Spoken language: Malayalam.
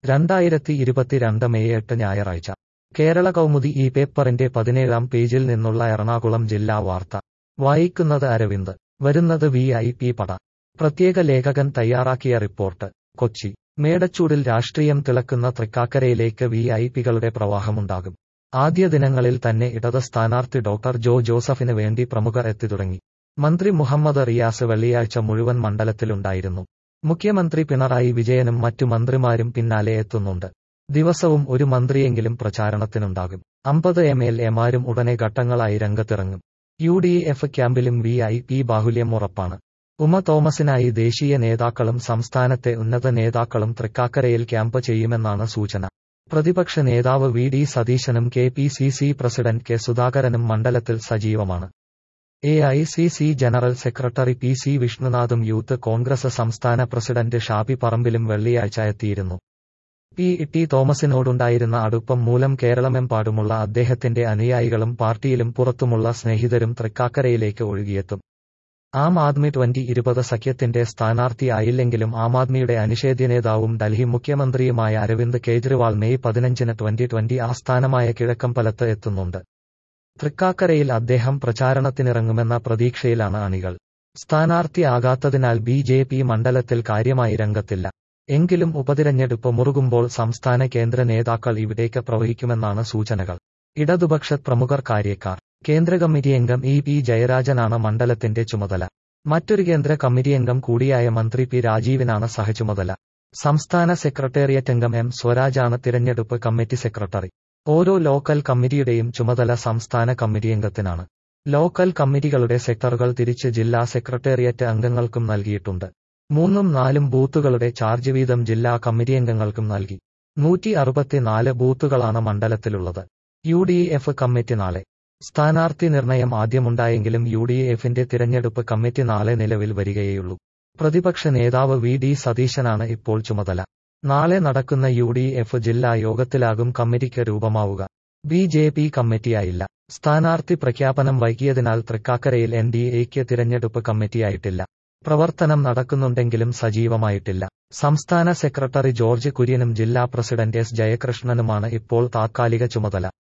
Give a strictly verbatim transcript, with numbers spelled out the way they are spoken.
രണ്ടായിരത്തി ഇരുപത്തിരണ്ട് മെയ് എട്ട് ഞായറാഴ്ച കേരള കൗമുദി ഈ പേപ്പറിന്റെ പതിനേഴാം പേജിൽ നിന്നുള്ള എറണാകുളം ജില്ലാ വാർത്ത വായിക്കുന്നത് അരവിന്ദ്. വരുന്നത് വി ഐ പി പട. പ്രത്യേക ലേഖകൻ തയ്യാറാക്കിയ റിപ്പോർട്ട്. കൊച്ചി. മേടച്ചൂടിൽ രാഷ്ട്രീയം തിളക്കുന്ന തൃക്കാക്കരയിലേക്ക് വി ഐ പികളുടെ പ്രവാഹമുണ്ടാകും. ആദ്യ ദിനങ്ങളിൽ തന്നെ ഇടത് സ്ഥാനാർത്ഥി ഡോക്ടർ ജോ ജോസഫിന് വേണ്ടി പ്രമുഖർ എത്തിത്തുടങ്ങി. മന്ത്രി മുഹമ്മദ് റിയാസ് വെള്ളിയാഴ്ച മുഴുവൻ മണ്ഡലത്തിലുണ്ടായിരുന്നു. മുഖ്യമന്ത്രി പിണറായി വിജയനും മറ്റു മന്ത്രിമാരും പിന്നാലെ എത്തുന്നുണ്ട്. ദിവസവും ഒരു മന്ത്രിയെങ്കിലും പ്രചാരണത്തിനുണ്ടാകും. അമ്പത് എം എൽ എമാരും ഉടനെ ഘട്ടങ്ങളായി രംഗത്തിറങ്ങും. യു ഡി എഫ് ക്യാമ്പിലും വി ഐ പി ബാഹുല്യം ഉറപ്പാണ്. ഉമ തോമസിനായി ദേശീയ നേതാക്കളും സംസ്ഥാനത്തെ ഉന്നത നേതാക്കളും തൃക്കാക്കരയിൽ ക്യാമ്പ് ചെയ്യുമെന്നാണ് സൂചന. പ്രതിപക്ഷ നേതാവ് വി ഡി സതീശനും K P C C president K സുധാകരനും മണ്ഡലത്തിൽ സജീവമാണ്. A I C C general secretary P C വിഷ്ണുനാഥും യൂത്ത് കോൺഗ്രസ് സംസ്ഥാന പ്രസിഡന്റ് ഷാഫി പറമ്പിലും വെള്ളിയാഴ്ച എത്തിയിരുന്നു. പി ടി തോമസിനോടുണ്ടായിരുന്ന അടുപ്പം മൂലം കേരളമെമ്പാടുമുള്ള അദ്ദേഹത്തിന്റെ അനുയായികളും പാർട്ടിയിലും പുറത്തുമുള്ള സ്നേഹിതരും തൃക്കാക്കരയിലേക്ക് ഒഴുകിയെത്തും. ആം ആദ്മി ട്വന്റി ഇരുപത് സഖ്യത്തിന്റെ സ്ഥാനാർത്ഥിയായില്ലെങ്കിലും ആം ആദ്മിയുടെ അനിഷേധ്യ നേതാവും ഡൽഹി മുഖ്യമന്ത്രിയുമായ അരവിന്ദ് കെജ്രിവാൾ മെയ് പതിനഞ്ചിന് ട്വന്റി ട്വന്റി ആസ്ഥാനമായ കിഴക്കമ്പലത്ത് എത്തുന്നുണ്ട്. തൃക്കാക്കരയിൽ അദ്ദേഹം പ്രചാരണത്തിനിറങ്ങുമെന്ന പ്രതീക്ഷയിലാണ് അണികൾ. സ്ഥാനാർത്ഥിയാകാത്തതിനാൽ ബി ജെ പി മണ്ഡലത്തിൽ കാര്യമായി രംഗത്തില്ല. എങ്കിലും ഉപതിരഞ്ഞെടുപ്പ് മുറുകുമ്പോൾ സംസ്ഥാന കേന്ദ്ര നേതാക്കൾ ഇവിടേക്ക് പ്രവഹിക്കുമെന്നാണ് സൂചനകൾ. ഇടതുപക്ഷ പ്രമുഖർ കാര്യക്കാർ. കേന്ദ്ര കമ്മിറ്റി അംഗം ഇ പി ജയരാജനാണ് മണ്ഡലത്തിന്റെ ചുമതല. മറ്റൊരു കേന്ദ്ര കമ്മിറ്റി അംഗം കൂടിയായ മന്ത്രി പി രാജീവിനാണ് സഹചുമതല. സംസ്ഥാന സെക്രട്ടേറിയറ്റ് അംഗം എം സ്വരാജാണ് തിരഞ്ഞെടുപ്പ് കമ്മിറ്റി സെക്രട്ടറി. ഓരോ ലോക്കൽ കമ്മിറ്റിയുടെയും ചുമതല സംസ്ഥാന കമ്മിറ്റി അംഗത്തിനാണ്. ലോക്കൽ കമ്മിറ്റികളുടെ സെക്ടറുകൾ തിരിച്ച് ജില്ലാ സെക്രട്ടേറിയറ്റ് അംഗങ്ങൾക്കും നൽകിയിട്ടുണ്ട്. മൂന്നും നാലും ബൂത്തുകളുടെ ചാർജ് വീതം ജില്ലാ കമ്മിറ്റി അംഗങ്ങൾക്കും നൽകി. നൂറ്റി അറുപത്തിനാല് ബൂത്തുകളാണ് മണ്ഡലത്തിലുള്ളത്. യു ഡി എഫ് കമ്മിറ്റി നാളെ. സ്ഥാനാർത്ഥി നിർണയം ആദ്യമുണ്ടായെങ്കിലും യു ഡി എഫിന്റെ തിരഞ്ഞെടുപ്പ് കമ്മിറ്റി നാളെ നിലവിൽ വരികയേയുള്ളൂ. പ്രതിപക്ഷ നേതാവ് വി ഡി സതീശനാണ് ഇപ്പോൾ ചുമതല. നാളെ നടക്കുന്ന യു ഡി എഫ് ജില്ലാ യോഗത്തിലാകും കമ്മിറ്റിക്ക് രൂപമാവുക. ബി ജെ പി കമ്മിറ്റിയായില്ല. സ്ഥാനാർത്ഥി പ്രഖ്യാപനം വൈകിയതിനാൽ തൃക്കാക്കരയിൽ എൻ ഡി എക്ക് തിരഞ്ഞെടുപ്പ് കമ്മിറ്റിയായിട്ടില്ല. പ്രവർത്തനം നടക്കുന്നുണ്ടെങ്കിലും സജീവമായിട്ടില്ല. സംസ്ഥാന സെക്രട്ടറി ജോർജ് കുര്യനും ജില്ലാ പ്രസിഡന്റ് എസ് ജയകൃഷ്ണനുമാണ് ഇപ്പോൾ താത്കാലിക ചുമതല.